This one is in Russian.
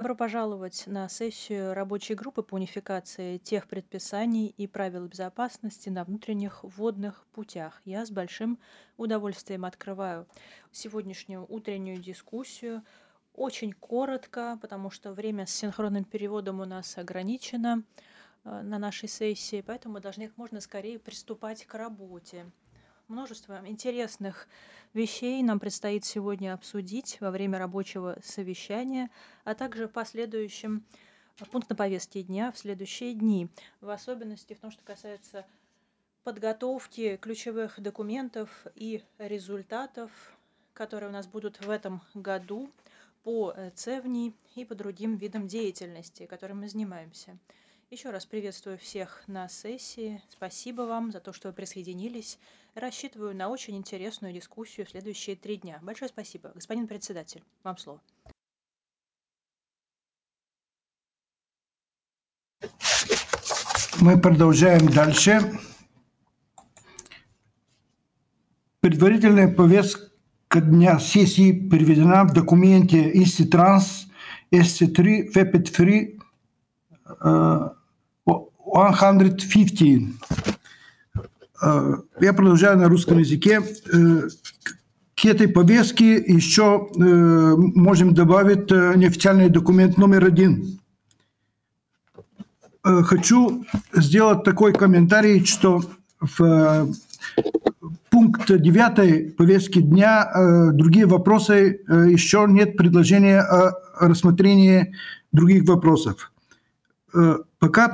Добро пожаловать на сессию рабочей группы по унификации тех предписаний и правил безопасности на внутренних водных путях. Я с большим удовольствием открываю сегодняшнюю утреннюю дискуссию. Очень коротко, потому что время с синхронным переводом у нас ограничено на нашей сессии, поэтому мы должны как можно скорее приступать к работе. Множество интересных вещей нам предстоит сегодня обсудить во время рабочего совещания, а также последующим пунктам повестки дня в следующие дни, в особенности в том, что касается подготовки ключевых документов и результатов, которые у нас будут в этом году по ЦЕВНИ и по другим видам деятельности, которыми мы занимаемся. Еще раз приветствую всех на сессии. Спасибо вам за то, что вы присоединились. Рассчитываю на очень интересную дискуссию в следующие 3 дня. Большое спасибо. Господин председатель, вам слово. Мы продолжаем дальше. Предварительная повестка дня сессии приведена в документе InstiTrans SC3 FEPET3 115. Я продолжаю на русском языке. К этой повестке еще можем добавить неофициальный документ номер 1. Хочу сделать такой комментарий, что в пункт 9 повестки дня другие вопросы, еще нет предложения о рассмотрении других вопросов. Пока